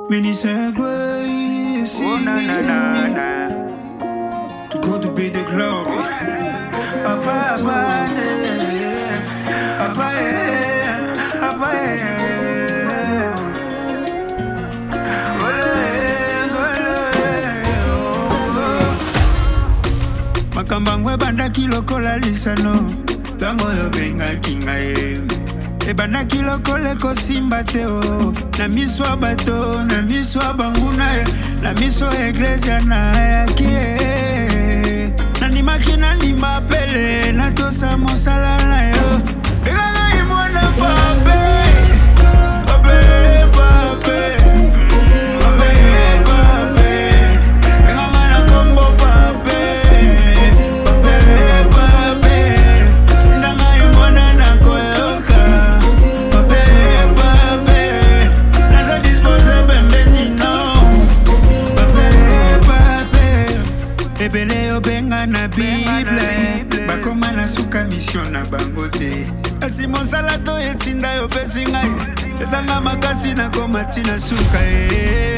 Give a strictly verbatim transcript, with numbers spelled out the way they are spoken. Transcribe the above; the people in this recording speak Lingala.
Minister Grace, Oh na na na na. to God to be the glory. Apa apa eh, apa eh, apa eh. Ole ole oh. Makambangwe banda kilokola lisano, tango yo benga kinga e. E banda kilokole ko simba teo, na miswa bato, na miswa banguna e, na miswa iglesia na yaki e. Na ni makina ni mapele, na tosa mosala na yo. Ega na imwana pape, pape, pape, pape, pape. Ega na kombo pape, pape, pape. Sinda na imwana na koyoka, pape, pape. Nasa dispose pembeni no, pape, pape. Ebele yo benga na Bible, bakoma na suka mission na bango te. Asi mosala to etinda yo pesi ngai, ezanga makasi na koma tina suka e.